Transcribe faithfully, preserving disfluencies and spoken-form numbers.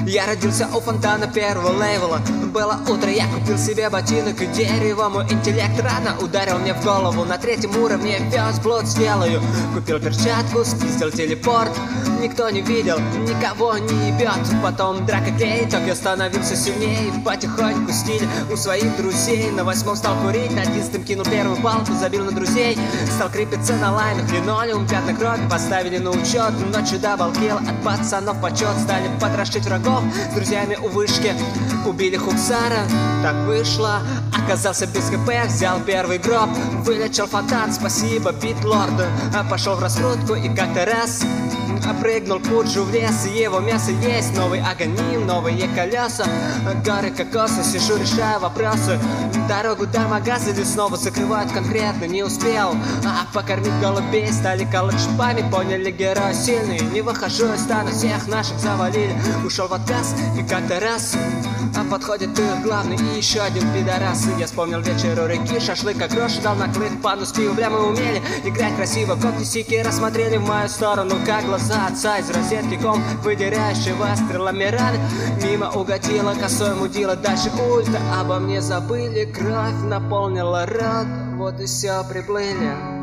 Я родился у фонтана первого лейвела. Было утро, я купил себе ботинок и дерево. Мой интеллект рано ударил мне в голову. На третьем уровне весь блуд сделаю. Купил перчатку, спиздил телепорт. Никто не видел, никого не ебет. Потом драка клей, так я становился сильнее. Потихоньку стиль у своих друзей. На восьмом стал курить, на одиннадцатом кинул первую палку, забил на друзей. Стал крепиться на лайнах, линолеум, пятна крови поставили на учет. Ночью даблкил, от пацанов почет. Стали потрошить врагов с друзьями у вышки. Убили Хуксара, так вышло. Оказался без ХП, взял первый гроб. Вылечил фонтан, спасибо, Битлорд. Пошел в раскрутку и как-то раз опрыгнул Куджу в лес, и его мясо есть. Новый Аганим, новые колеса, горы кокоса. Сижу, решаю вопросы. Дорогу до магазина снова закрывают конкретно. Не успел а покормить голубей. Стали колоть шипами, поняли, герой сильный. Не выхожу из стана, всех наших завалили. Ушел в отказ и как-то раз а подходит их главный и еще один пидорас. И я вспомнил вечер у реки, шашлык как грош дал наклык. Панус пиво, бля, мы умели играть красиво. Когти сики рассмотрели в мою сторону, как глаза отца из розетки. Ком, выдирающего стрелами раны. Мимо угодила косой мудила. Дальше ульта, обо мне забыли. Кровь наполнила рот, вот и все, приплыли.